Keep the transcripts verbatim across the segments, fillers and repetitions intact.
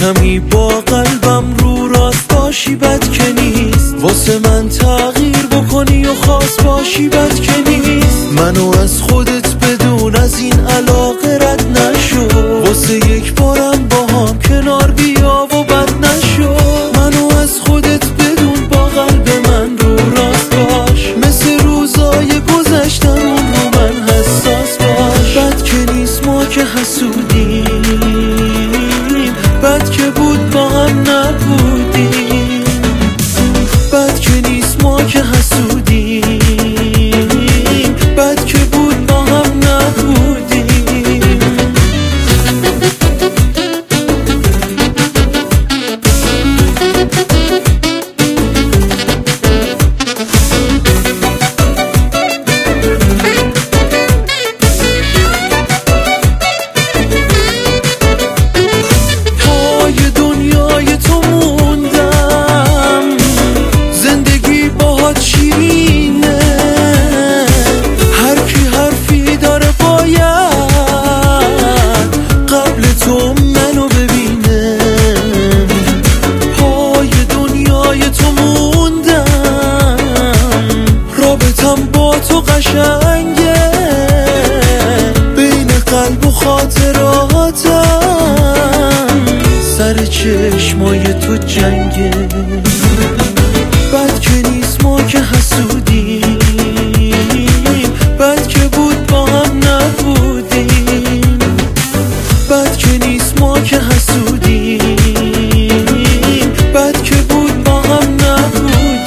کمی با قلبم رو راست باشی بد که نیست، واسه من تغییر بکنی و خاص باشی بد که نیست. منو از خودت بدون از این علاقه رد نشو، واسه یک بارم با هم کنار بیا و بد نشو. منو از خودت بدون با قلب من رو راست باش، مثل روزای گذشتمون رو من حساس باش. بد که نیست ما که حسودیم، بد که بود با هم نبودیم. بد که نیست ما که حسودیم، بد که بود با هم نبودیم. تو قشنگه بین قلب و خاطراتم، سر چشمای تو جنگه. بد که نیست ما که حسودیم، بد که بود با هم نبودیم. بد که نیست ما که حسودیم، بد که بود با هم نبودیم.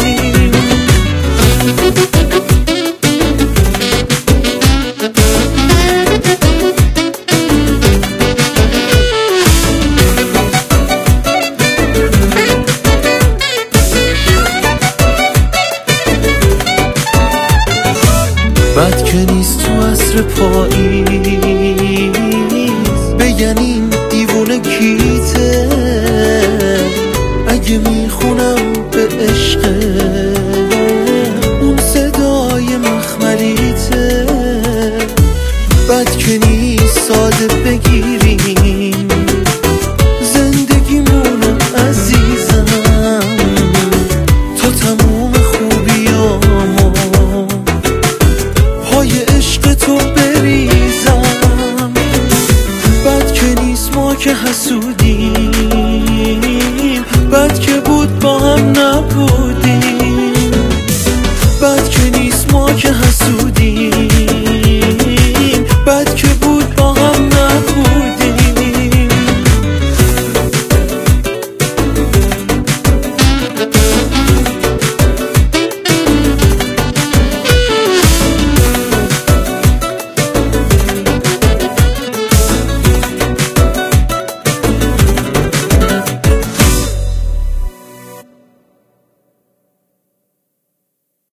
بد که نیست تو عصر پاییز بگن این دیوونه کیته، اگه میخونم به عشق اون صدای مخملیته. بد که نیست ساده بگی